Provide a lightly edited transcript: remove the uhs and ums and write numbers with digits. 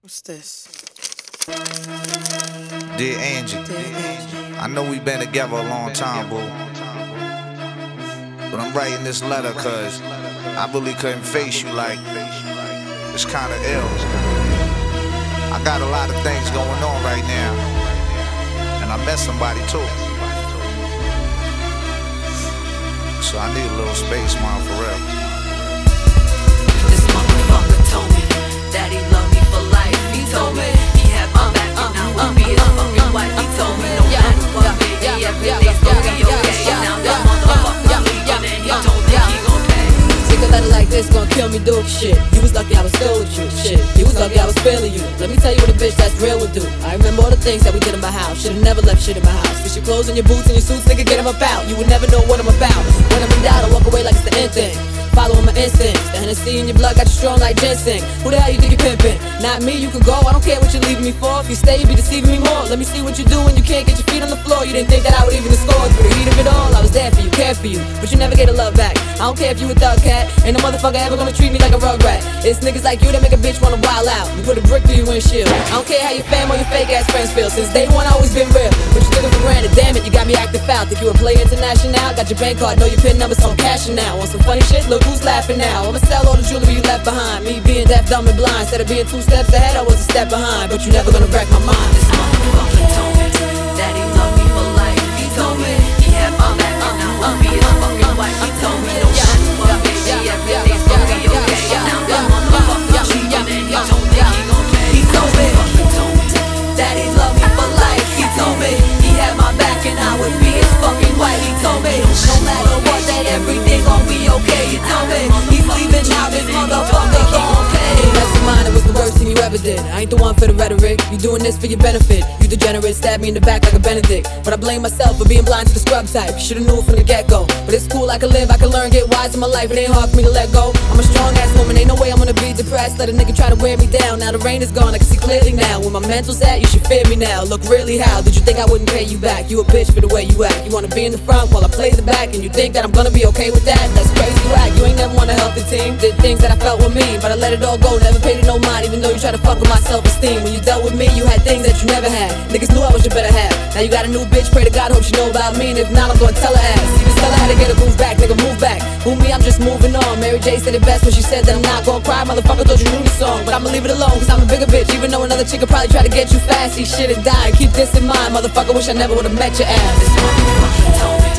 What's this? Dear Angie, I know we've been together a long time, boo. But I'm writing this letter cause I really couldn't face you like it's kinda ill. I got a lot of things going on right now, and I met somebody too. So I need a little space, man, for real. This motherfucker told me that he loved me for life. He told me he had my back and I would be his fucking wife. He told me no matter what, baby, everything's gonna be okay. Now the motherfucker leaving and he told me he gon' pay. Take a letter like this, gon' kill me, dude. Shit, you was lucky I was still with you. Shit, you was lucky I was feeling you. Let me tell you what a bitch that's real would do. I remember all the things that we did in my house. Should've never left shit in my house. Fix your clothes and your boots and your suits, nigga, get them about. You would never know what I'm about. When I'm in doubt, I walk away like it's the end thing. Following my instincts. The Hennessy in your blood got you strong like ginseng. Who the hell you think you're pimping? Not me, you can go. I don't care what you're leaving me for. If you stay, you be deceiving me more. Let me see what you do when you can't get your feet on the floor. You didn't think that I would even score. Through the heat of it all, I was there for you, cared for you, but you never gave the love back. I don't care if you a thug cat. Ain't no motherfucker ever gonna treat me like a rugrat. It's niggas like you that make a bitch wanna wild out. You put a brick through your windshield. I don't care how your fam or your fake ass friends feel. Since day one, I always been real. But you took it for granted. Damn it, you got me acting foul. Think you a player international? Got your bank card, know your pin number, so I'm cashing now. Want some funny shit? Look who's laughing now. I'ma sell all the jewelry you left behind. Me being deaf, dumb, and blind. Instead of being 2 steps ahead, I was a step behind. But you never gonna wreck my mind. This motherfucker told me that he loved me for life. He told me he had my back and I would be his fucking wife. He told me no matter what, baby, everything's gonna be okay. Now the motherfucker leaving and he told me he gon' pay. He told me that he loved me for life. He told me he had my back and I would be his fucking wife. He told me no matter what, that everything gon' be okay. He told me he's leaving now, this motherfucker gon' pay. That's your mind, it was the worst thing you ever did. I ain't the one for the rhetoric. You doing this for your benefit. You degenerate, stab me in the back like a Benedict. But I blame myself for being blind to the scrub type. Should've knew from the get-go. But it's cool, I can live, I can learn, get wise in my life. It ain't hard for me to let go. I'm a strong ass woman, ain't no way I'm gonna be depressed. Let a nigga try to wear me down. Now the rain is gone, I can see clearly now. Where my mental's at, you should fear me now. Look, really, how did you think I wouldn't pay you back? You a bitch for the way you act. You wanna be in the front while I play the back, and you think that I'm gonna be okay with that? That's crazy whack. You ain't never wanna help the team. Did things that I felt were mean, but I let it all go. Never paid it no mind, even though you tried to fuck with my self-esteem. When you dealt with me, you had things that you never had. Niggas knew I was your better half. Now you got a new bitch, pray to God, hope she know about me. And if not, I'm gonna tell her ass. You just tell her how to get her groove back, nigga, move back. Who me, I'm just moving on. Mary J said it best when she said that I'm not gonna cry. Motherfucker thought you knew the song, but I'ma leave it alone, cause I'm a bigger bitch. Even though another chick could probably try to get you fast, see shit and die. Keep this in mind, motherfucker, wish I never would've met your ass. This motherfucker told me